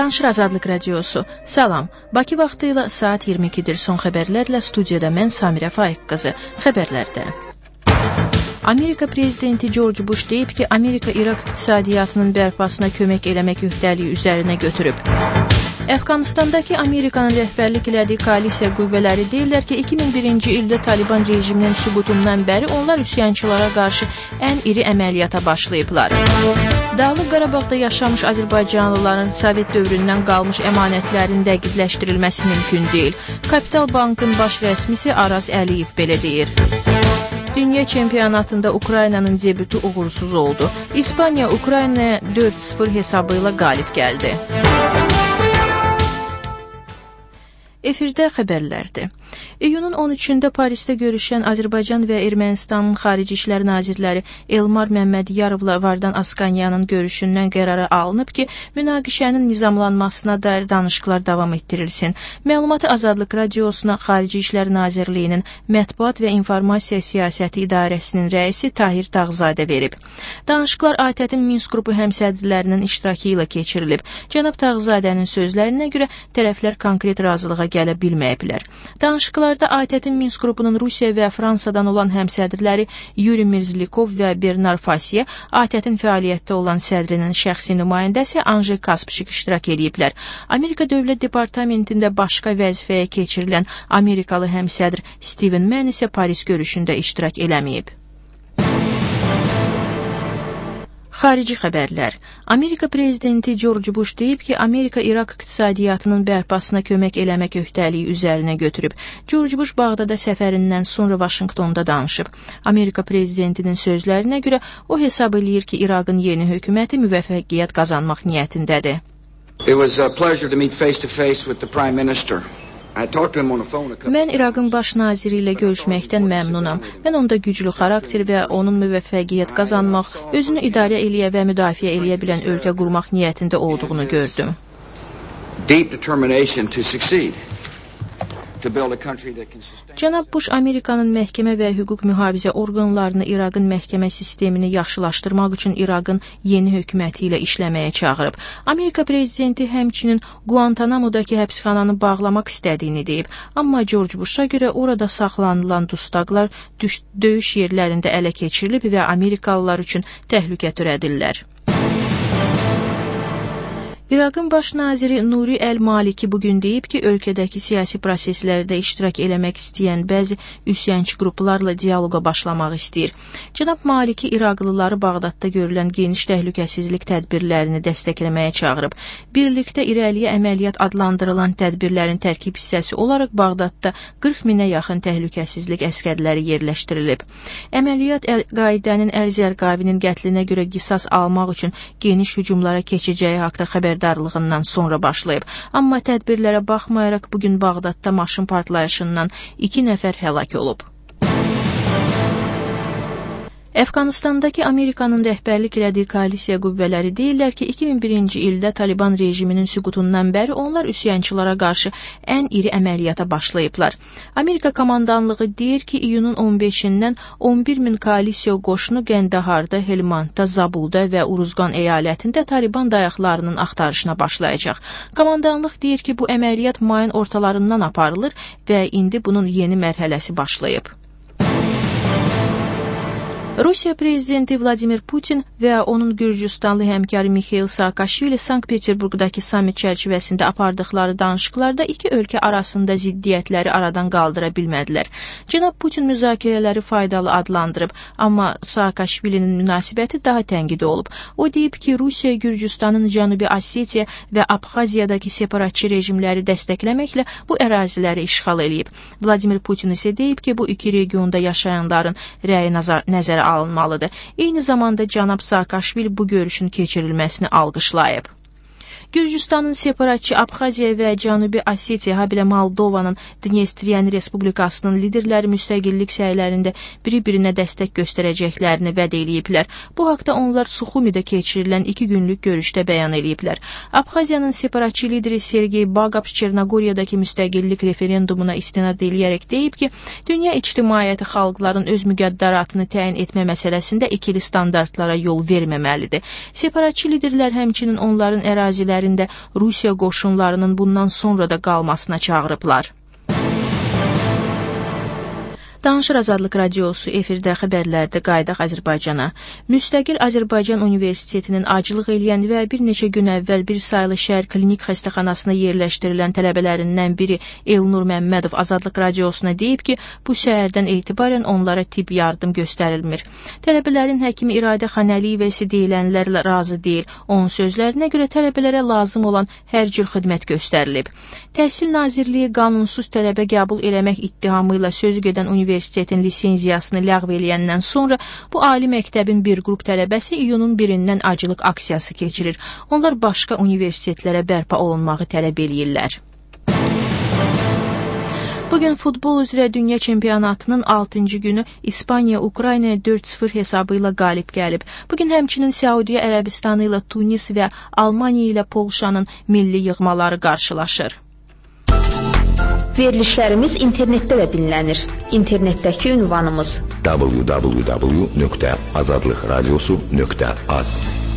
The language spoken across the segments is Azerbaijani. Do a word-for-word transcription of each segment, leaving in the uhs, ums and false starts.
Danışır Azadlıq Radiosu. Salam. Bakı vaxtı ilə saat iyirmi ikidir. Son xəbərlərlə studiyada mən Samirə Faiq qızı. Xəbərlərdə. Amerika prezidenti George Bush deyib ki, Amerika-İraq iqtisadiyyatının bərpasına kömək eləmək öhdəliyi üzərinə götürüb. Əfqanistandakı Amerikanın rəhbərlik elədiyi koalisiya qüvvələri deyirlər ki, iki min birinci ildə Taliban rejiminin süqutundan bəri onlar üsyançılara qarşı ən iri əməliyyata başlayıblar. Dağlıq Qarabağda yaşamış Azərbaycanlıların Sovet dövründən qalmış əmanətlərin dəqiqləşdirilməsi mümkün deyil. Kapital Bankın baş rəsmisi Araz Əliyev belə deyir. Dünya çempionatında Ukraynanın debutu uğursuz oldu. İspaniya Ukraynaya dörd sıfır hesabı ilə qalib gəldi. Efirdə xəbərlərdir. İyunun on üçündə Parisdə görüşən Azərbaycan və Ermənistanın Xarici İşlər Nazirləri Elmar Məmmədiyarovla Vardan Askanyanın görüşündən qərara alınıb ki, münaqişənin nizamlanmasına dair danışıqlar davam etdirilsin. Məlumatı Azadlıq Radiosuna Xarici İşlər Nazirliyinin Mətbuat və İnformasiya Siyasəti İdarəsinin rəisi Tahir Tağzadə verib. Danışıqlar A T Ə T-in Minsk qrupu həmsədrlərinin iştirakı ilə keçirilib. Cənab Tağzadənin sözlərinə görə tərəflər konkret razılığa gələ bilməyiblər. Danışıqlarda A T Ə T-in Minsk qrupunun Rusiya və Fransadan olan həmsədrləri Yuri Mirzlikov və Bernard Fasiye, A T Ə T-in fəaliyyətdə olan sədrinin şəxsi nümayəndəsi Anjey Kaspçik iştirak ediblər. Amerika Dövlət Departamentində başqa vəzifəyə keçirilən Amerikalı həmsədr Steven Mann isə Paris görüşündə iştirak eləməyib. Xarici xəbərlər. Amerika prezidenti George Bush deyib ki, Amerika-İraq iqtisadiyyatının bərpasına kömək eləmək öhdəliyi üzərinə götürüb. George Bush Bağdada səfərindən sonra Vaşinqtonda danışıb. Amerika prezidentinin sözlərinə görə o hesab eləyir ki, İraqın yeni hökuməti müvəffəqiyyət qazanmaq niyyətindədir. It was a pleasure to meet face to face with the Prime Minister. Mən İraqın baş naziri ilə görüşməkdən məmnunam. Mən onda güclü xarakter və onun müvəffəqiyyət qazanmaq, özünü idarə eləyə və müdafiə eləyə bilən ölkə qurmaq niyyətində olduğunu gördüm. Deep determination to succeed. Cənab Bush Amerikanın məhkəmə və hüquq mühafizə orqanlarını İraqın məhkəmə sistemini yaxşılaşdırmaq üçün İraqın yeni hökuməti ilə işləməyə çağırıb. Amerika prezidenti həmçinin Guantanamo-dakı həbsxananı bağlamaq istədiyini deyib. Amma George Bush'a görə orada saxlanılan dustaqlar döyüş yerlərində ələ keçirilib və Amerikalılar üçün təhlükə törədirlər. İraqın baş naziri Nuri Əl-Maliki bugün deyib ki, ölkədəki siyasi proseslərdə iştirak eləmək istəyən bəzi üsyançı qruplarla dialoqa başlamaq istəyir. Cənab Maliki İraqlıları Bağdadda görülən geniş təhlükəsizlik tədbirlərini dəstəkləməyə çağırıb. Birlikdə irəliyə əməliyyat adlandırılan tədbirlərin tərkib hissəsi olaraq Bağdadda qırx minə yaxın təhlükəsizlik əskərləri yerləşdirilib. Əməliyyat Əl-Qaidənin Əl-Zərqavinin qətlinə görə qisas almaq üçün geniş hücumlara keçəcəyi haqda xəbər darlığından sonra başlayıb. Amma tədbirlərə baxmayaraq bugün Bağdadda maşın partlayışından iki nəfər həlak olub. Əfqanistandakı Amerikanın rəhbərlik elədiyi koalisiya qüvvələri deyirlər ki, iki min birinci ildə Taliban rejiminin süqutundan bəri onlar üsyançılara qarşı ən iri əməliyyata başlayıblar. Amerika komandanlığı deyir ki, iyunun on beşindən on bir min koalisiya qoşunu Qəndaharda, Helmandda, Zabulda və Uruzqan əyalətində Taliban dayaqlarının axtarışına başlayacaq. Komandanlıq deyir ki, bu əməliyyat mayın ortalarından aparılır və indi bunun yeni mərhələsi başlayıb. Rusiya prezidenti Vladimir Putin və onun Gürcüstanlı həmkarı Mikhail Saakashvili Sankt-Peterburqdakı sammit çərçivəsində apardıqları danışıqlarda iki ölkə arasında ziddiyyətləri aradan qaldıra bilmədilər. Cənab Putin müzakirələri faydalı adlandırıb, amma Saakashvilinin münasibəti daha tənqidi olub. O deyib ki, Rusiya Gürcüstanın Cənubi Osetiya və Abxaziyadakı separatçı rejimləri dəstəkləməklə bu əraziləri işğal eləyib. Vladimir Putin isə deyib ki, bu iki regionda yaşayanların rəyi nəzərə alınmalıdır. Eyni zamanda cənab Saakashvili bu görüşün keçirilməsini alqışlayıb. Gürcüstanın separatçı Abxaziya və Cənubi Osetiya, habelə Moldovanın Dnestriyan Respublikasının liderləri müstəqillik səylərində bir-birinə dəstək göstərəcəklərini vəd eləyiblər. Bu haqda onlar Suxumidə keçirilən iki günlük görüşdə bəyan eləyiblər. Abxaziyanın separatçı lideri Sergey Bagapş Çernogoriyadakı müstəqillik referendumuna istinad eləyərək deyib ki, dünya ictimaiyyəti xalqların öz müqəddəratını təyin etmə məsələsində ikili standartlara yol verməməlidir. Separatçı liderlər həmçinin onların ərazi ərazilərində Rusiya qoşunlarının bundan sonra da qalmasına çağırıblar. Danışır Azadlıq Radiosu efirdə xəbərlərdə qaydaq Azərbaycana. Müstəqil Azərbaycan Universitetinin acılıq eləyən və bir neçə gün əvvəl bir saylı şəhər klinik xəstəxanasına yerləşdirilən tələbələrindən biri Elnur Məmmədov Azadlıq Radiosuna deyib ki, bu şəhərdən etibarən onlara tibb yardım göstərilmir. Tələbələrin həkimi İradə Xanəliyevəsi deyilənlərlə razı deyil. Onun sözlərinə görə tələbələrə lazım olan hər cür xidmət göstərilib. Təhsil Nazirliyi qanunsuz tələbə qəbul eləmək ittihamı ilə sözü gedən universitet Universitetin lisenziyasını ləğv eləyəndən sonra bu ali məktəbin bir qrup tələbəsi iyunun birindən acılıq aksiyası keçirir. Onlar başqa universitetlərə bərpa olunmağı tələb eləyirlər. Bugün futbol üzrə dünya çempionatının altıncı günü İspaniya Ukraynaya dörd sıfır hesabı ilə qalib gəlib. Bugün həmçinin Səudiyyə Ərəbistanı ilə Tunis və Almaniya ilə Polşanın milli yığmaları qarşılaşır. Verilişlərimiz internetdə də dinlənir. İnternetdəki ünvanımız w w w nöqtə azadlıq radiosu nöqtə az.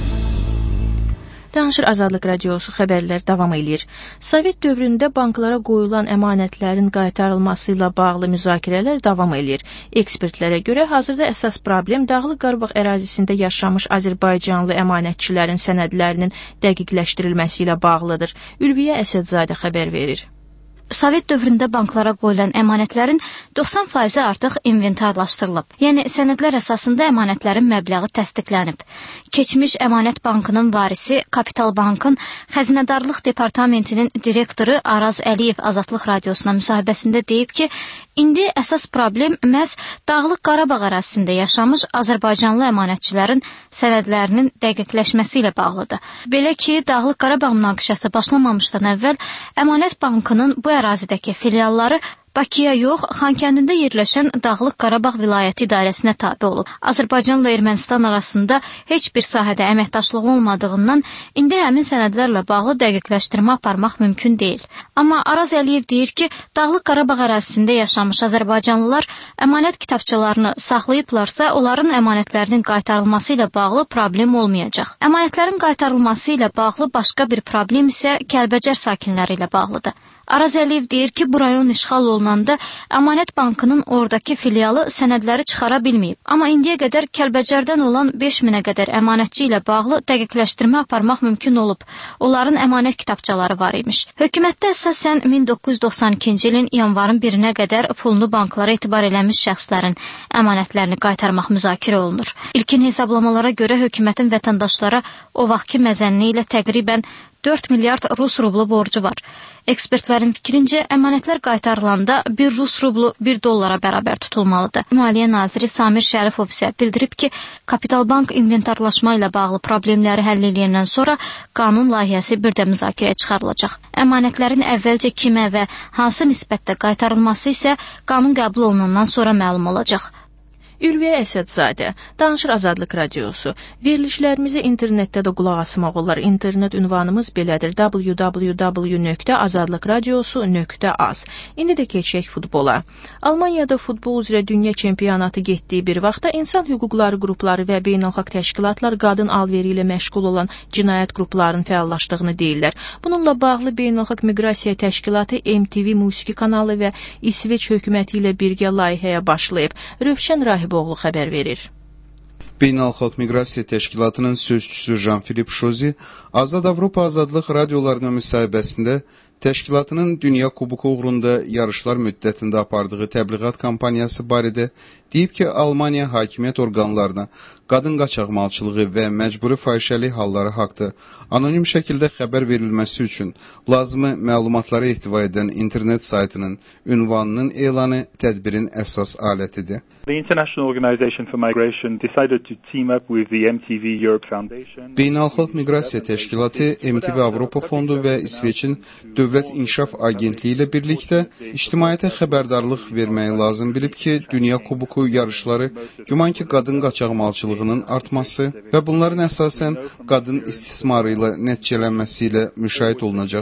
Danışır Azadlıq Radiosu xəbərlər davam edir. Sovet dövründə banklara qoyulan əmanətlərin qaytarılması ilə bağlı müzakirələr davam edir. Ekspertlərə görə hazırda əsas problem Dağlıq Qarabağ ərazisində yaşamış Azərbaycanlı əmanətçilərin sənədlərinin dəqiqləşdirilməsi ilə bağlıdır. Ülviyə Əsədzadə xəbər verir. Sovet dövründə banklara qoyulan əmanətlərin doxsan faizi artıq inventarlaşdırılıb. Yəni, sənədlər əsasında əmanətlərin məbləği təsdiqlənib. Keçmiş Əmanət Bankının varisi Kapital Bankın Xəzinədarlıq Departamentinin direktoru Araz Əliyev Azadlıq Radiosuna müsahibəsində deyib ki, indi əsas problem məhz Dağlıq Qarabağ ərazisində yaşamış Azərbaycanlı əmanətçilərin sənədlərinin dəqiqləşməsi ilə bağlıdır. Belə ki, Dağlıq Qarabağ münaqişəsi başlamamışdan əvvəl Əmanət Bankının bu ərazidəki filialları Bakıya yox, Xankəndində yerləşən Dağlıq Qarabağ vilayəti idarəsinə tabe olub. Azərbaycanla Ermənistan arasında heç bir sahədə əməkdaşlıq olmadığından indi həmin sənədlərlə bağlı dəqiqləşdirmə aparmaq mümkün deyil. Amma Araz Əliyev deyir ki, Dağlıq Qarabağ ərazisində yaşamış Azərbaycanlılar əmanət kitabçalarını saxlayıblarsa, onların əmanətlərinin qaytarılması ilə bağlı problem olmayacaq. Əmanətlərin qaytarılması ilə bağlı başqa bir problem isə Kəlbəcər sakinləri ilə bağlıdır. Araz Əliyev deyir ki, bu rayon işğal olunanda Əmanət Bankının oradakı filialı sənədləri çıxara bilməyib. Amma indiyə qədər Kəlbəcərdən olan beş minə qədər əmanətçi ilə bağlı dəqiqləşdirmə aparmaq mümkün olub. Onların əmanət kitabçaları var imiş. Hökumətdə əsasən min doqquz yüz doxsan ikinci ilin yanvarın birinə qədər pulunu banklara etibar eləmiş şəxslərin əmanətlərini qaytarmaq müzakirə olunur. İlkin hesablamalara görə hökumətin vətəndaşlara o vaxtki məzənni ilə təqribən dörd milyard Rus rublu borcu var. Ekspertlərin fikrincə, əmanətlər qaytarılanda bir Rus rublu bir dollara bərabər tutulmalıdır. Maliyyə naziri Samir Şərifov isə bildirib ki, Kapital Bank inventarlaşma ilə bağlı problemləri həll edəndən sonra qanun layihəsi bir də müzakirəyə çıxarılacaq. Əmanətlərin əvvəlcə kimə və hansı nisbətdə qaytarılması isə qanun qəbul olunandan sonra məlum olacaq. Ülviyə Əsədzadə, Danışır Azadlıq Radiosu. Verilişlərimizi internetdə də qulaq asmaq olar. İnternet ünvanımız belədir: w w w nöqtə azadlıq radiosu nöqtə az. İndi də keçək futbola. Almaniyada futbol üzrə dünya çempionatı getdiyi bir vaxtda insan hüquqları qrupları və beynəlxalq təşkilatlar qadın alveri ilə məşğul olan cinayət qruplarının fəallaşdığını deyirlər. Bununla bağlı Beynəlxalq Miqrasiya Təşkilatı M T V musiqi kanalı və İsveç hökuməti ilə birgə layihəyə başlayıb. Rövşən Rahib Boğlu xəbər verir. Beynəlxalq Miqrasiya Təşkilatının sözçüsü Jean-Philippe Chozy Azad Avropa Azadlıq radiolarının müsahibəsində təşkilatının Dünya Kubuku uğrunda yarışlar müddətində apardığı təbliğat kampaniyası barədə deyib ki, Almaniya hakimiyyət orqanlarına qadın qaçaqmalçılığı və məcburi fahişəlik halları haqda anonim şəkildə xəbər verilməsi üçün lazımi məlumatları ehtiva edən internet saytının ünvanının elanı tədbirin əsas alətidir. The International Organization for Migration decided to team up with the M T V Europe Foundation. Beynəlxalq Miqrasiya Təşkilatı, M T V Avropa Fondu və İsveçin Dövlət İnkişaf Agentliyi ilə birlikdə ictimaiyyətə xəbərdarlıq verməyi lazım bilib ki, Dünya Kubuku yarışları güman ki, qadın qaçaqmalçılığının artması və bunların əsasən qadın istismarı ilə nəticələnməsi ilə müşahidə olunacaq.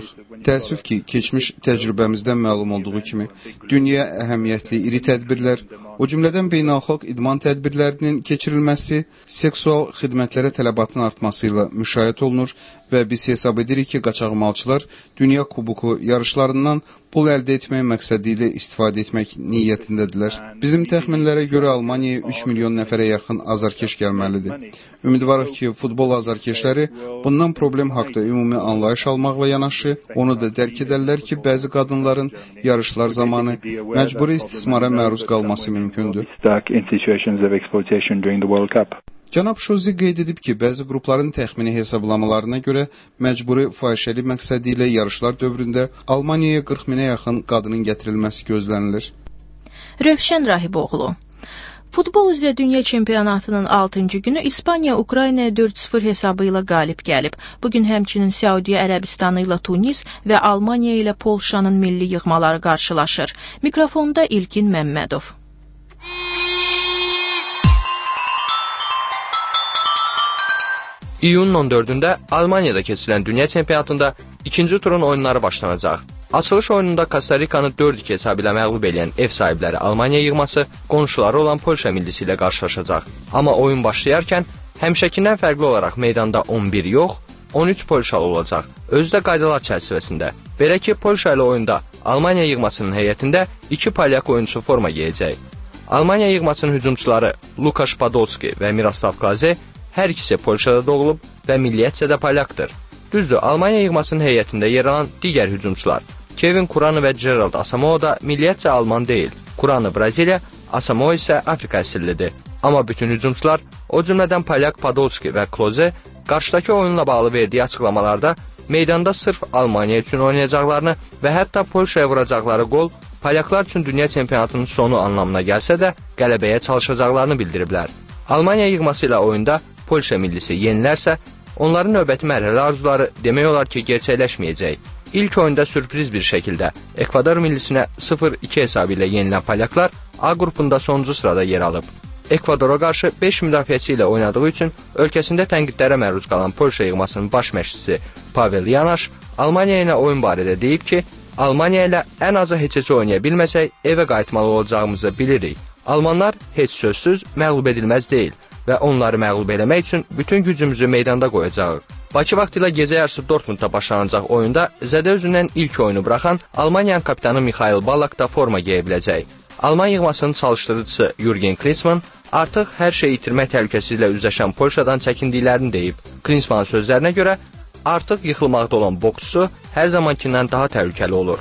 Təəssüf ki, keçmiş təcrübəmizdən məlum olduğu kimi, dünya əhəmiyyətli iri tədbirlər, o cümlədən beynəlxalq idman tədbirlərinin keçirilməsi, seksual xidmətlərə tələbatın artması ilə müşahidə olunur və biz hesab edirik ki, qaçaqmalçılar Dünya Kuboku yarışlarından pul əldə etmək məqsədi ilə istifadə etmək niyyətindədirlər. Bizim təxminlərə görə Almaniyaya üç milyon nəfərə yaxın azarkeş gəlməlidir. Ümidvarıq ki, futbol azarkeşləri bundan problem haqda ümumi anlayış almaqla yanaşı, onu da dərk edərlər ki, bəzi qadınların yarışlar zamanı məcburi istismara məruz qalması mümkündür. Cənab Şozi qeyd edib ki, bəzi qrupların təxmini hesablamalarına görə məcburi fahişəli məqsədi ilə yarışlar dövründə Almaniyaya qırx minə yaxın qadının gətirilməsi gözlənilir. Rövşən Rahiboğlu. Futbol üzrə dünya çempionatının altıncı günü İspaniya Ukraynaya dörd sıfır hesabı ilə qalib gəlib. Bugün həmçinin Səudiyyə Ərəbistanı ilə Tunis və Almaniya ilə Polşanın milli yığmaları qarşılaşır. Mikrofonda İlkin Məmmədov. İyunun on dördündə Almaniyada keçirilən dünya çempionatında ikinci turun oyunları başlanacaq. Açılış oyununda Kosta-Rikanı dörd iki hesabı ilə məğlub edən ev sahibləri Almaniya yığması qonşuları olan Polşa millisi ilə qarşılaşacaq. Amma oyun başlayarkən həmişəkindən fərqli olaraq meydanda on bir yox, on üç Polşalı olacaq. Özü də qaydalar çərçivəsində. Belə ki, Polşa ilə oyunda Almaniya yığmasının heyətində iki polyak oyunçu forma geyəcək. Almaniya yığmasının hücumçuları Lukasz Podolski və Miroslav Klaze hər ikisi Polşada doğulub və milliyyətcə də polyakdır. Düzdür, Almaniya yığmasının heyətində yer alan digər hücumçular Kevin Kurani və Gerald Asamoah da milliyyətcə Alman deyil. Kurani Braziliya, Asamoah isə Afrika əsillidir. Amma bütün hücumçular, o cümlədən polyak Podolski və Kloze, qarşıdakı oyunla bağlı verdiyi açıqlamalarda meydanda sırf Almaniya üçün oynayacaqlarını və hətta Polşaya vuracaqları qol polyaklar üçün dünya çempionatının sonu anlamına gəlsə də qələbəyə çalışacaqlarını bildiriblər. Almaniya yığması ilə oyunda Polşa millisi yenilərsə, onların növbəti mərhələ arzuları demək olar ki, gerçəkləşməyəcək. İlk oyunda sürpriz bir şəkildə Ekvador millisinə sıfır iki hesabı ilə yenilən polyaklar A qrupunda sonuncu sırada yer alıb. Ekvadora qarşı beş müdafiəçi ilə oynadığı üçün ölkəsində tənqidlərə məruz qalan Polşa yığmasının baş məşqçisi Pavel Yanaş Almaniya ilə oyun barədə deyib ki, Almaniya ilə ən azı heç-heç oynaya bilməsək, evə qayıtmalı olacağımızı bilirik. Almanlar heç sözsüz məğlub edilməz deyil və onları məğlub eləmək üçün bütün gücümüzü meydanda qoyacağıq. Bakı vaxtı ilə gecə yarısı Dortmundda başlanacaq oyunda zədə özündən ilk oyunu buraxan Almaniyanın kapitanı Mikhail Ballack da forma geyə biləcək. Alman yığmasının çalışdırıcısı Jürgen Klinsmann artıq hər şeyi itirmək təhlükəsi ilə üzləşən Polşadan çəkindiklərini deyib. Klinsmannın sözlərinə görə artıq yıxılmaqda olan boksçu hər zamankindən daha təhlükəli olur.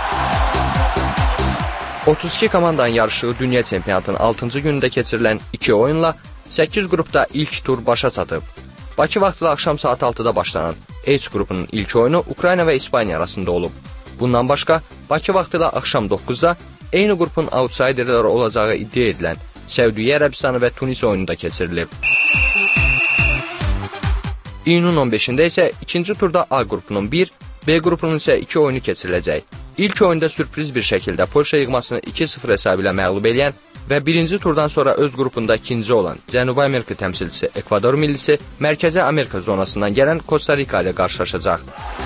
otuz iki komandanın yarışığı dünya çempionatının altıncı günündə keçirilən iki oyunla səkkiz qrupda ilk tur başa çatıb. Bakı vaxtı da axşam saat altıda başlanan H qrupunun ilk oyunu Ukrayna və İspaniya arasında olub. Bundan başqa, Bakı vaxtı da axşam doqquzda eyni qrupun outsiderləri olacağı iddia edilən Səudiyyə Ərəbistanı və Tunis oyunu da keçirilib. İyunun on beşində isə ikinci turda A qrupunun bir, B qrupunun isə iki oyunu keçiriləcək. İlk oyunda sürpriz bir şəkildə Polşa yığmasını iki sıfır hesabı ilə məğlub eləyən və birinci turdan sonra öz qrupunda ikinci olan Cənubi Amerika təmsilçisi Ekvador millisi Mərkəzi Amerika zonasından gələn Kosta-Rika ilə qarşılaşacaq.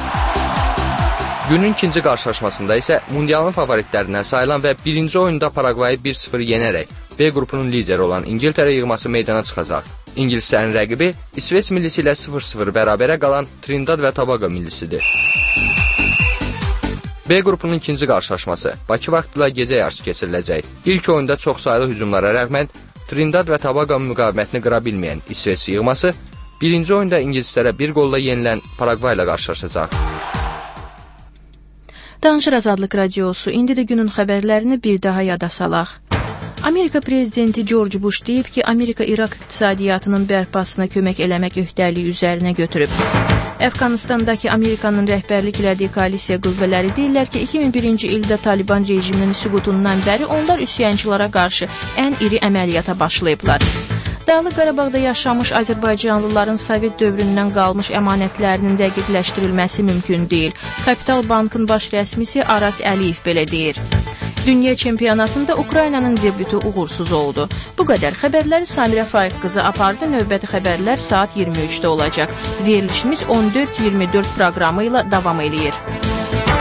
Günün ikinci qarşılaşmasında isə mundialın favoritlərindən sayılan və birinci oyunda Paragvayı bir sıfır yenərək B qrupunun lideri olan İngiltərə yığması meydana çıxacaq. İngilislərin rəqibi İsveç millisi ilə sıfır sıfır bərabərə qalan Trinidad və Tobago millisidir. B qrupunun ikinci qarşılaşması Bakı vaxtı ilə gecə yarısı keçiriləcək. İlk oyunda çox sayılı hücumlara rəğmən Trinidad və Tobago müqavimətini qıra bilməyən İsveç yığması birinci oyunda ingilislərə bir qolla yenilən Paragvay ilə qarşılaşacaq. Danışır Azadlıq Radiosu. İndi də günün xəbərlərini bir daha yada salaq. Amerika prezidenti George Bush deyib ki, Amerika İraq iqtisadiyyatının bərpasına kömək eləmək öhdəliyi üzərinə götürüb. Əfqanistandakı Amerikanın rəhbərlik elədiyi koalisiya qüvvələri deyirlər ki, iki min birinci ildə Taliban rejiminin süqutundan bəri onlar üsyançılara qarşı ən iri əməliyyata başlayıblar. Dağlıq Qarabağda yaşamış Azərbaycanlıların Sovet dövründən qalmış əmanətlərinin dəqiqləşdirilməsi mümkün deyil. Kapital Bankın baş rəsmisi Aras Əliyev belə deyir. Dünya çempionatında Ukraynanın debütü uğursuz oldu. Bu qədər xəbərləri Samirə Faiq qızı apardı. Növbəti xəbərlər saat iyirmi üçdə olacaq. Verilişimiz on dörd iyirmi dörd proqramı ilə davam eləyir.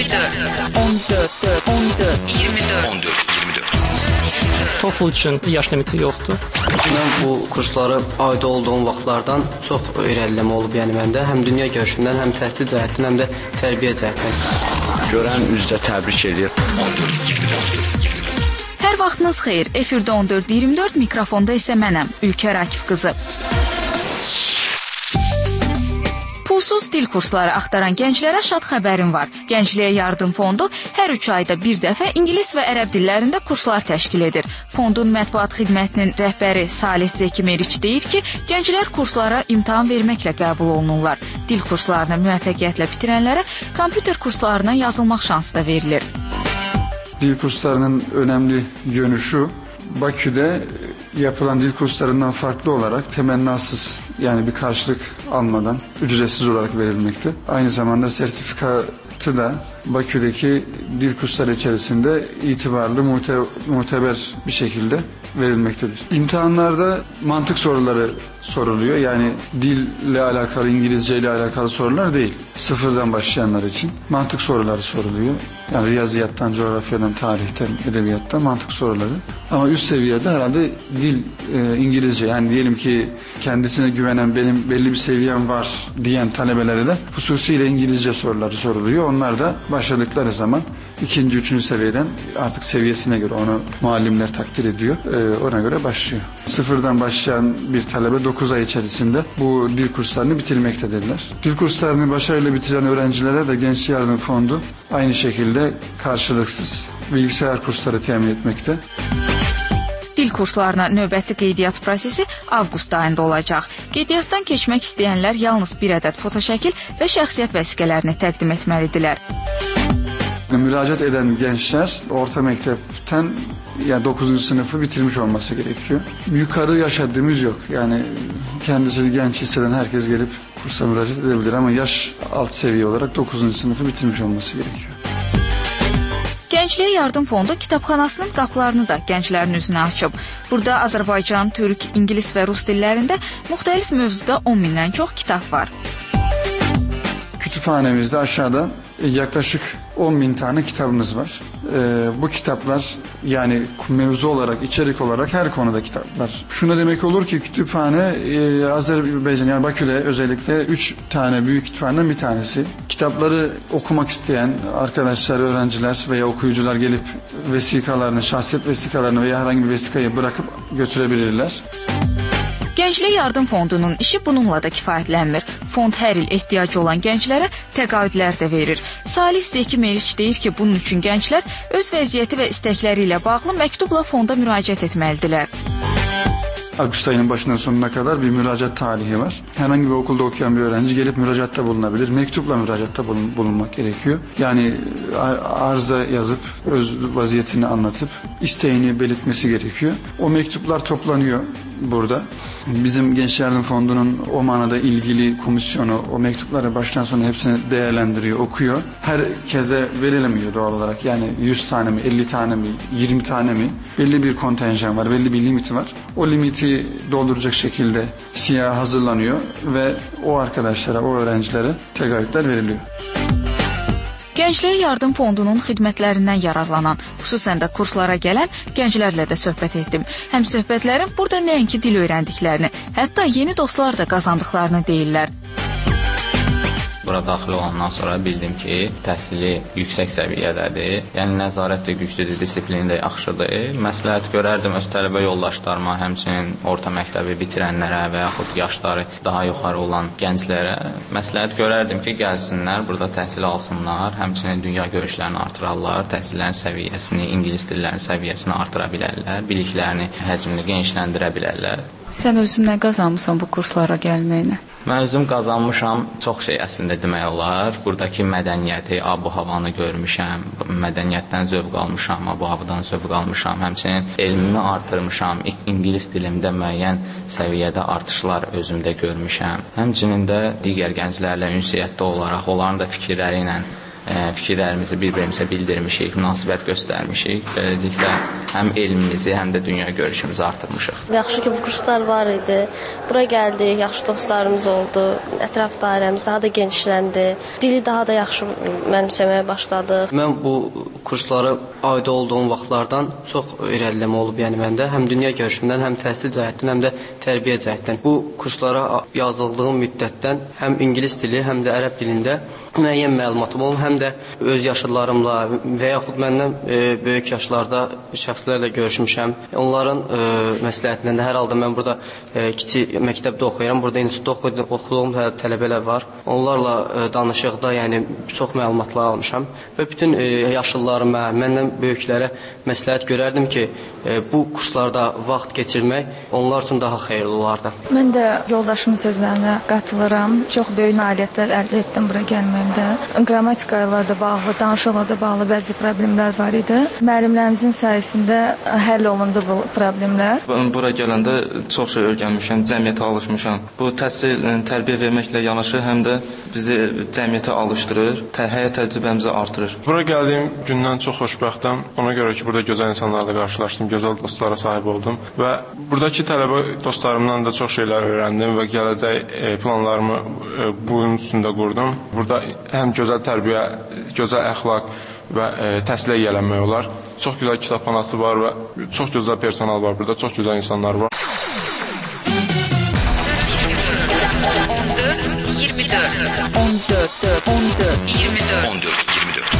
on dörd, on dörd, iyirmi dörd. on dörd, iyirmi dörd. TOEFL üçün yaş limiti yoxdur. Mən bu kursları ayda olduğum vaxtlardan çox öyrənilmə olub, yəni məndə həm dünya görüşündən, həm təhsil cəhətdən, həm də tərbiyə cəhətdən. Görən üzdə təbrik edir. on dörd, iyirmi dörd. Hər vaxtınız xeyir. Efirdə on dörd iyirmi dörd, mikrofonda isə mənəm, Ülkər Akif qızı. Pulsuz dil kursları axtaran gənclərə şad xəbərim var. Gəncliyə Yardım Fondu hər üç ayda bir dəfə ingilis və ərəb dillərində kurslar təşkil edir. Fondun mətbuat xidmətinin rəhbəri Salih Zeki Meriç deyir ki, gənclər kurslara imtahan verməklə qəbul olunurlar. Dil kurslarını müvəffəqiyyətlə bitirənlərə kompüter kurslarına yazılmaq şansı da verilir. Dil kurslarının önemli yönü şu, Bakü'de yapılan dil kurslarından farklı olarak temennasız, yani bir karşılık almadan ücretsiz olarak verilmekte. Aynı zamanda sertifikatı da Bakü'deki dil kursları içerisinde itibarlı, mute, muteber bir şekilde verilmektedir. İmtihanlarda mantık soruları soruluyor. Yani dille alakalı, İngilizce ile alakalı sorular değil. Sıfırdan başlayanlar için mantık soruları soruluyor. Yani riyaziyattan, coğrafyadan, tarihten, edebiyattan mantık soruları. Ama üst seviyede herhalde dil e, İngilizce. Yani diyelim ki kendisine güvenen, benim belli bir seviyem var diyen talebelere de hususiyle İngilizce soruları soruluyor. Onlar da başladıkları zaman ikinci, üçüncü seviyeden artık seviyesine göre onu muallimler takdir ediyor. Ee, ona göre başlıyor. Sıfırdan başlayan bir talebe dokuz ay içerisinde bu dil kurslarını bitirmektedirler. Dil kurslarını başarıyla bitiren öğrencilere de Gençlik Yardım Fondu aynı şekilde karşılıksız bilgisayar kursları temin etmekte. Dil kurslarına növbəti qeydiyyat prosesi avqust ayında olacaq. Qeydiyyatdan keçmək istəyənlər yalnız bir ədəd fotoşəkil və şəxsiyyət vəsiqələrini təqdim etməlidirlər. Müracaat eden gençler orta mektepten yani dokuzuncu sınıfı bitirmiş olması gerekiyor. Yukarı yaş haddimiz yok. Yani kendisi genç hisseden herkes gelip kursa müracaat edebilir ama yaş alt seviye olarak dokuzuncu sınıfı bitirmiş olması gerekiyor. Gəncliyə Yardım Fondu kitabxanasının qapılarını da gənclərin üzünə açıb. Burada Azərbaycan, Türk, İngilis və Rus dillərində müxtəlif mövzuda on mindən çox kitab var. Kütüphanemizde aşağıda yaklaşık on bin tane kitabımız var. Ee, bu kitaplar yani mevzu olarak, içerik olarak her konuda kitaplar. Şuna demek olur ki kütüphane e, Azerbaycan yani Bakü'de özellikle üç tane büyük kütüphaneden bir tanesi. Kitapları okumak isteyen arkadaşlar, öğrenciler veya okuyucular gelip vesikalarını, şahsiyet vesikalarını veya herhangi bir vesikayı bırakıp götürebilirler. Gənclik Yardım Fondunun işi bununla da kifayətlənmir. Fond hər il ehtiyacı olan gənclərə təqaüdlər də verir. Salih Zeki Meriç deyir ki, bunun üçün gənclər öz vəziyyəti və istəkləri ilə bağlı məktubla fonda müraciət etməlidirlər. Ağustos ayının başından sonuna kadar bir müracaat tarihi var. Herhangi bir okulda okuyan bir öğrenci gelip müracaatta bulunabilir. Mektupla müracaatta bulun, bulunmak gerekiyor. Yani arıza yazıp öz vaziyetini anlatıp isteğini belirtmesi gerekiyor. O mektuplar toplanıyor burada. Bizim Gençlik Yardım Fondu'nun o manada ilgili komisyonu o mektupları baştan sona hepsini değerlendiriyor, okuyor. Herkese verilemiyor doğal olarak. Yani yüz tane mi, elli tane mi, yirmi tane mi? Belli bir kontenjan var, belli bir limiti var. O limiti dolduracak şekilde siyah hazırlanıyor ve o arkadaşlara, o öğrencilere təqaüdlər veriliyor. Gəncliyə Yardım Fondunun xidmətlərindən yararlanan, xüsusən də kurslara gələn gənclərlə də söhbət etdim. Həm söhbətlərim burada nəinki dil öyrəndiklərini, hətta yeni dostlar da qazandıqlarını deyirlər. Bura daxil olandan sonra bildim ki, təhsili yüksək səviyyədədir. Yəni nəzarət də güclüdür, disiplini də yaxşıdır. Məsləhət görərdim öz tələbə yoldaşlarıma, həmçinin orta məktəbi bitirənlərə və yaxud yaşları daha yuxarı olan gənclərə məsləhət görərdim ki, gəlsinlər, burada təhsil alsınlar, həmçinin dünya görüşlərini artırarlar, təhsillərin səviyyəsini, ingilis dillərinin səviyyəsini artıra bilərlər, biliklərini, həcmini genişləndirə bilərlər. Sən özün nə qazanmısan bu kurslara gəlməklə? Mən özüm qazanmışam, çox şey əslində demək olar. Buradakı mədəniyyəti, abu-havanı görmüşəm, mədəniyyətdən zövq almışam, abu-havadan zövq almışam. Həmçinin elmimi artırmışam, ingilis dilimdə müəyyən səviyyədə artışlar özümdə görmüşəm. Həmçinin də digər gənclərlə ünsiyyətdə olaraq, onların da fikirləri ilə fikirlərimizi bir-birimizə bildirmişik, münasibət göstərmişik. Beləliklə həm elmimizi, həm də dünya görüşümüzü artırmışıq. Yaxşı ki, bu kurslar var idi. Bura gəldik, yaxşı dostlarımız oldu. Ətraf dairəmiz daha da genişləndi. Dili daha da yaxşı mənimsəməyə başladıq. Mən bu kurslara aid olduğum vaxtlardan çox irəliləmə olub, yəni məndə həm dünya görüşümdən, həm təhsil cəhətdən, həm də tərbiyə cəhətdən. Bu kurslara yazıldığım müddətdən həm ingilis dili, həm də ərəb dilində müəyyən məlumatım olub, həm də öz yaşlılarımla və yaxud məndən e, böyük yaşlarda şəxslərlə görüşmüşəm. Onların e, məsləhətindən də hər halda mən burada e, kiçik məktəbdə oxuyuram, burada institutda oxuduğum tələbələr var. Onlarla e, danışıqda yəni çox məlumatlar almışam və bütün e, yaşlılarıma, məndən böyüklərə məsləhət görərdim ki, e, bu kurslarda vaxt keçirmək onlar üçün daha xeyirli olardı. Mən də yoldaşımın sözlərinə qatılıram. Çox böyük nailiyyətlər əldə etdim bura gəlməyimdə. Qrammatika ilə də bağlı, danışıqla da bağlı bəzi problemlər var idi. Müəllimlərimizin sayəsində həll olundu bu problemlər. Bura gələndə çox şey öyrənmişəm, cəmiyyətə alışmışam. Bu təhsil, tərbiyə verməklə yanaşı həm də bizi cəmiyyətə alışdırır, həyat təcrübəmizi artırır. Bura gəldiyim gündən çox xoşbəxtəm. Ona görə ki, burada gözəl insanlarla qarşılaşdım, gözəl dostlara sahib oldum və buradakı tələbə dostlarımdan da çox şeylər öyrəndim və gələcək planlarımı bunun üstündə qurdum. Burada həm gözəl tərbiyə, gözəl əxlaq və e, təhsilə yiyələnmək olar. Çox gözəl kitabxanası var və çox gözəl personal var burada, çox gözəl insanlar var. on dörd iyirmi dörd on dörd on dörd iyirmi dörd on dörd iyirmi dörd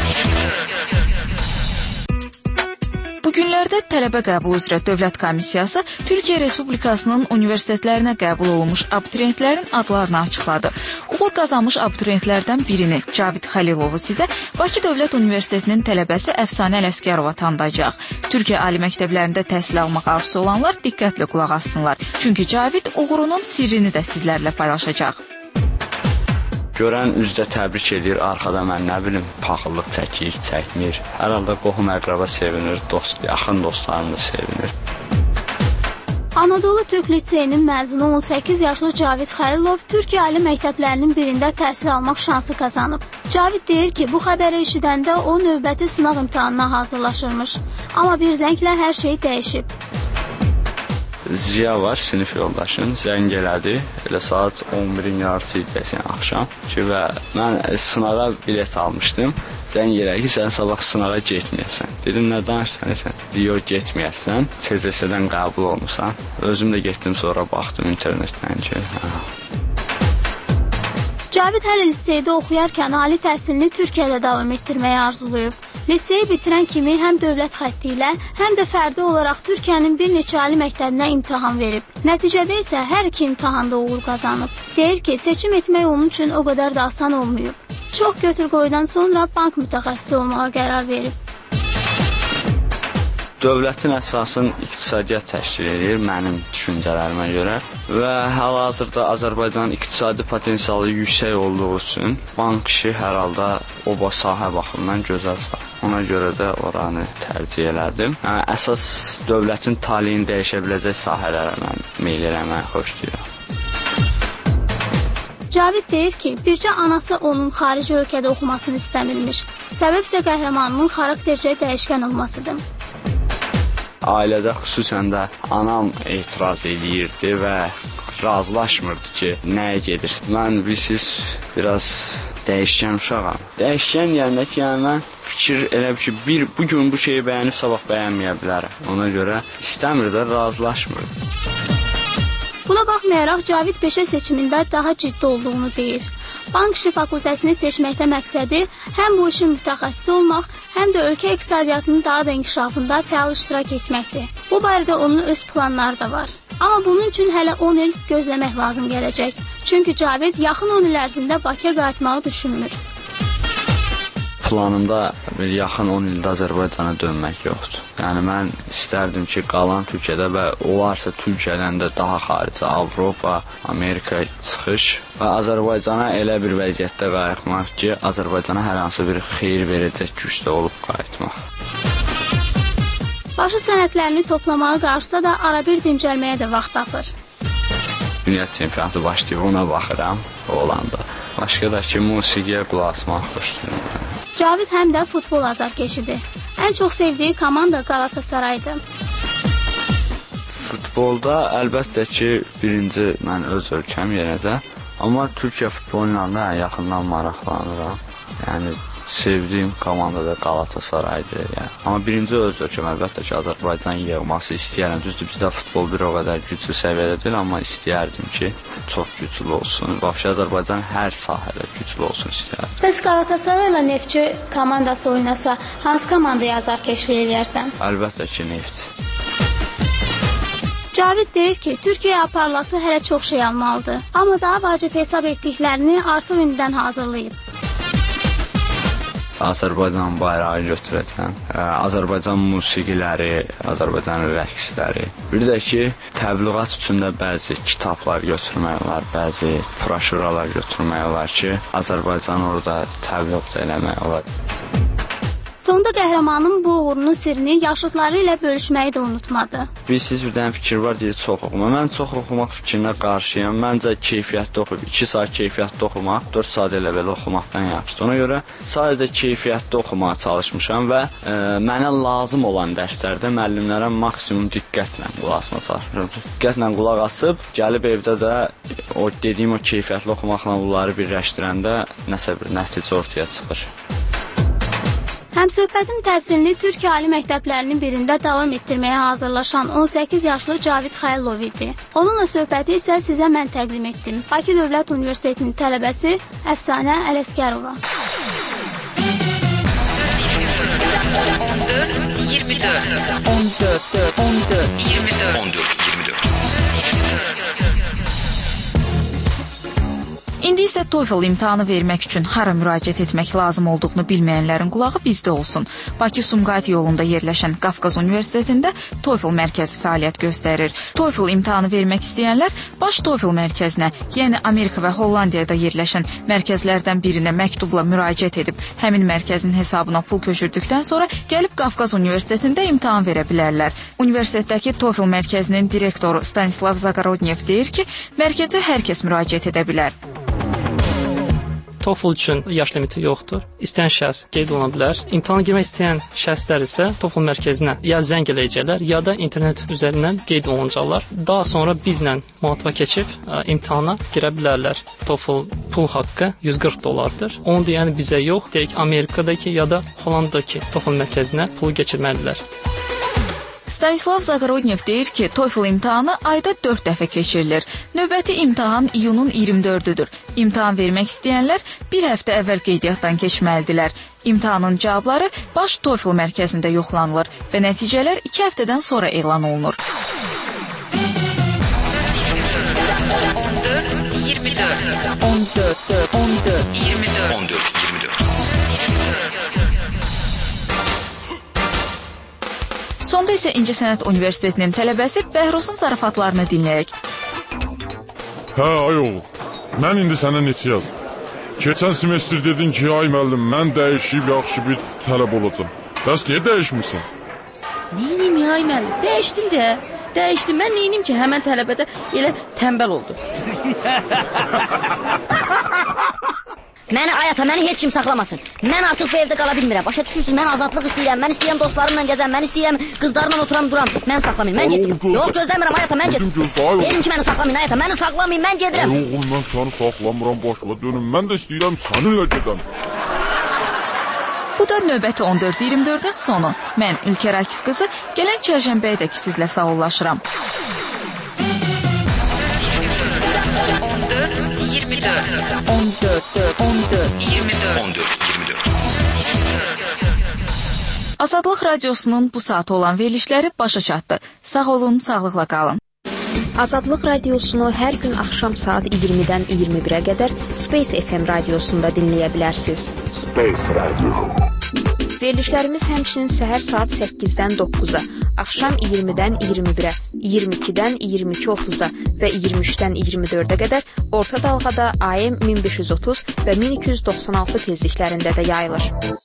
Bu günlərdə tələbə qəbulu üzrə Dövlət Komissiyası Türkiyə Respublikasının universitetlərinə qəbul olunmuş abituriyentlərin adlarını açıqladı. Uğur qazanmış abituriyentlərdən birini, Cavid Xəlilovu sizə Bakı Dövlət Universitetinin tələbəsi Əfsanə Ələsgərova tanıdacaq. Türkiyə ali məktəblərində təhsil almaq arzusu olanlar diqqətlə qulaq assınlar. Çünki Cavid uğurunun sirrini də sizlərlə paylaşacaq. Görən üzdə təbrik edir, arxada mən nə bilim, paxıllıq çəkir, çəkmir. Hər halda qohum əqraba sevinir, dost, yaxın dostlarımız sevinir. Anadolu Türk Liseyinin məzunu on səkkiz yaşlı Cavid Xəlilov Türkiyə ali məktəblərinin birində təhsil almaq şansı qazanıb. Cavid deyir ki, bu xəbəri eşidəndə o növbəti sınaq imtahanına hazırlaşırmış. Amma bir zənglə hər şey dəyişib. Ziya var, sinif yoldaşım, zəng elədi, elə saat on birin yarısı idi desən axşam ki, və mən sınağa bilet almışdım, zəng elədi ki, sən sabah sınağa getməyəsən. Dedim, nə danışsan, sən? Yox, getməyəsən, C C S-dən qəbul olmuşsan. Özüm də getdim, sonra baxdım internetdən ki, hə. Cavid hələ liseydə oxuyarkən ali təhsilini Türkiyədə davam etdirməyi arzulayıb. Liseyi bitirən kimi həm dövlət xətti ilə, həm də fərdi olaraq Türkiyənin bir neçə ali məktəbinə imtahan verib. Nəticədə isə hər iki imtahanda uğur qazanıb. Deyir ki, seçim etmək onun üçün o qədər da asan olmayıb. Çox götür-qoydan sonra bank mütəxəssisi olmağa qərar verib. Dövlətin əsasın iqtisadiyyat təşkil edir mənim düşüncələrimə görə və hal-hazırda Azərbaycanın iqtisadi potensialı yüksək olduğu üçün bank işi hər halda o sahə baxımından gözəl sahə. Ona görə də oranı tərcih elədim. Yəni, əsas dövlətin taleyini dəyişə biləcək sahələrə mən meyl eləməyi xoşlayıram. Cavid deyir ki, bircə anası onun xarici ölkədə oxumasını istəmirmiş. Səbəb isə qəhrəmanının xaraktercə dəyişkən olmasıdır. Ailədə xüsusən də anam etiraz edirdi və razılaşmırdı ki, nəyə gedir. Mən bilirsiniz, biraz dəyişkən uşağam. Dəyişkən yəni ki, yəni mən fikir elə ki, bir, bugün bu şeyi bəyənib, sabah bəyənməyə bilərəm. Ona görə istəmir də, razılaşmırdı. Buna baxmayaraq, Cavid peşə seçimində daha ciddi olduğunu deyir. Bank işi fakültəsini seçməkdə məqsədi həm bu işin mütəxəssisi olmaq, həm də ölkə iqtisadiyyatının daha da inkişafında fəal iştirak etməkdir. Bu barədə onun öz planları da var. Amma bunun üçün hələ on il gözləmək lazım gələcək. Çünki Cavid yaxın on il ərzində Bakıya qayıtmağı düşünmür. Planımda bir yaxın on ildə Azərbaycana dönmək yoxdur. Yəni mən istərdim ki, qalan Türkiyədə və olarsa Türkiyədən də daha xarici, Avropa, Amerika çıxış və Azərbaycana elə bir vəziyyətdə qayıtmaq ki, Azərbaycana hər hansı bir xeyir verəcək gücdə olub qayıtmaq. Başı sənədlərini toplamağa qarşısa da arabir dincəlməyə də vaxt tapır. Dünya çempionatı başlayıb, ona baxıram, olanda. Başqa da ki, musiqiyə qulaq asmaq xoşlayıram. Cavid həm də futbol azarkeşidir. Ən çox sevdiyi komanda Qalatasaraydır. Futbolda əlbəttə ki, birinci mən öz ölkəm yenə də, amma Türkiyə futboluyla da yaxından maraqlanıram. Yəni sevdiyim komanda da Qalatasaraydır. Yəni. Amma birinci öz ölkəm əlbəttə ki, Azərbaycan yığması istəyərəm. Düzdür, bizdə futbol bir o qədər güclü səviyyədə deyil, amma istəyərdim ki, çox güclü olsun. Vəbşə Azərbaycan hər sahədə güclü olsun istəyərdim. Bəs Qalatasarayla Neftçi komandası oynasa, hansı komandaya azarkeşlik eləyərsən? Əlbəttə ki, Neftçi. Cavid deyir ki, Türkiyəyə aparılası hələ çox şey almalıdır. Amma daha vacib hesab etdiklərini artıq indidən hazırlayıb. Azərbaycan bayrağı götürəcəm, Azərbaycan musiqiləri, Azərbaycan rəqsləri. Bir də ki, təbliğat üçün də bəzi kitablar götürmək olar, bəzi broşuralar götürmək olar ki, Azərbaycanı orada təbliğ eləmək olar. Sonda qəhrəmanın bu uğurunun sirrini yaşıdları ilə bölüşməyi də unutmadı. Bilirsiniz, bir dənə fikir var, deyir, çox oxuma. Mən çox oxumaq fikrinə qarşıyam. Məncə keyfiyyətli oxuyub, iki saat keyfiyyətli oxumaq, dörd saat elə belə oxumaqdan yaxşıdır. Ona görə sadəcə keyfiyyətli oxumağa çalışmışam və e, mənə lazım olan dərslərdə müəllimlərə maksimum diqqətlə qulaq asmağa çalışmışam. Diqqətlə qulaq asıb, gəlib evdə də o dediyim o keyfiyyətli oxumaqla bunları birləşdirəndə nəsə bir nəticə ortaya çıxır. Həmsöhbətin təhsilini Türkiyə ali məktəblərinin birində davam etdirməyə hazırlaşan on səkkiz yaşlı Cavid Xəylov idi. Onunla söhbəti isə sizə mən təqdim etdim. Bakı Dövlət Universitetinin tələbəsi Əfsanə Ələskərova. on dörd iyirmi dörd on dörd on dörd iyirmi dörd on dörd iyirmi dörd İndi isə TOEFL imtahanı vermək üçün hara müraciət etmək lazım olduğunu bilməyənlərin qulağı bizdə olsun. Bakı-Sumqayıt yolunda yerləşən Qafqaz Universitetində TOEFL mərkəzi fəaliyyət göstərir. TOEFL imtahanı vermək istəyənlər baş TOEFL mərkəzinə, yəni Amerika və Hollandiyada yerləşən mərkəzlərdən birinə məktubla müraciət edib, həmin mərkəzin hesabına pul köçürdükdən sonra gəlib Qafqaz Universitetində imtahan verə bilərlər. Universitetdəki TOEFL mərkəzinin direktoru Stanislav Zagorodnyev deyir ki, mərkəzə hər kəs müraciət edə bilər. TOEFL üçün yaş limiti yoxdur. İstəyən şəxs qeyd oluna bilər. İmtahana girmək istəyən şəxslər isə TOEFL mərkəzinə ya zəng eləyəcəklər, ya da internet üzərindən qeyd olunacaqlar. Daha sonra bizlə mühatibə keçib ə, imtahana girə bilərlər. TOEFL pul haqqı yüz qırx dollardır. Onu da yəni bizə yox, deyək Amerikadakı ya da Hollandadakı TOEFL mərkəzinə pulu keçirməlidirlər. Stanislav Zagorodnyev deyir ki, TOEFL imtahanı ayda dörd dəfə keçirilir. Növbəti imtahan iyunun iyirmi dördüdür. İmtahan vermək istəyənlər bir həftə əvvəl qeydiyyatdan keçməlidirlər. İmtahanın cavabları baş TOEFL mərkəzində yoxlanılır və nəticələr iki həftədən sonra elan olunur. on dörd iyirmi dörd on dörd on dörd iyirmi dörd on dörd iyirmi dörd Sonda isə İncəsənət Universitetinin tələbəsi Bəhruzun zarafatlarını dinləyək. Hə, ay oğul, mən indi sənə neçə yazdım. Keçən semestr dedin ki, ay müəllim, mən dəyişib yaxşı bir tələb olacam. Bəs niyə dəyişmirsən? Neynim ya, ay müəllim, dəyişdim də. Dəyişdim, mən neynim ki, həmən tələbədə elə tənbəl oldu. Məni ayata, məni heç kim saxlamasın. Mən artıq bu evdə qala bilmirəm. Başa düşürsün, mən azadlıq istəyirəm. Mən istəyirəm dostlarımla gəzəm, mən istəyirəm qızlarla oturam duram. Mən saxlamayın, mən gedirəm. Yox, gözləmirəm ayata, mən gedirəm. Dedim ki, məni saxlamayın ayata, məni saxlamayın, mən gedirəm. Yox, mən səni saxlamıram, başla dönüm. Mən də istəyirəm səninlə gedəm. Bu da növbəti on dörd iyirmi dördün sonu. Mən Ülkər Akif qızı gələn çərşənbəyədək sizlə sağollaşıram. on dörd iyirmi dörd on dörd on dörd iyirmi dörd on dörd iyirmi dörd Azadlıq Radiosunun bu saat olan verilişləri başa çatdı. Sağ olun, sağlıqla qalın. Azadlıq Radiosunu hər gün axşam saat iyirmidən iyirmi birə qədər Space F M radiosunda dinləyə bilərsiniz. Space Radio. Verilişlərimiz həmçinin səhər saat səkkizdən doqquza, axşam iyirmidən iyirmi birə, iyirmi ikidən iyirmi iki otuz'a və iyirmi üçdən iyirmi dördə qədər orta dalğada A M min beş yüz otuz və min iki yüz doxsan altı tezliklərində də yayılır.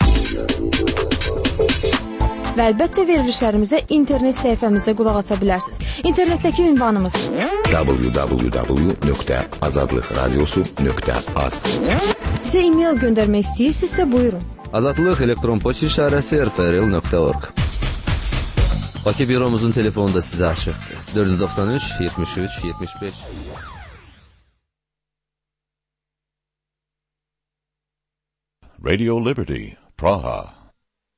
Və əlbəttə verilişlərimizə internet səhifəmizdə qulaq asa bilərsiniz. İnternetdəki ünvanımız w w w nöqtə azadlıq radiosu nöqtə az. Bizə e-mail göndərmək istəyirsinizsə buyurun. Azadlıq elektron poçt işarəsi r f r l nöqtə org. Bakı büromuzun telefonu da sizə açıqdır. dörd yüz doxsan üç yetmiş üç yetmiş beş. Radio Liberty, Praha.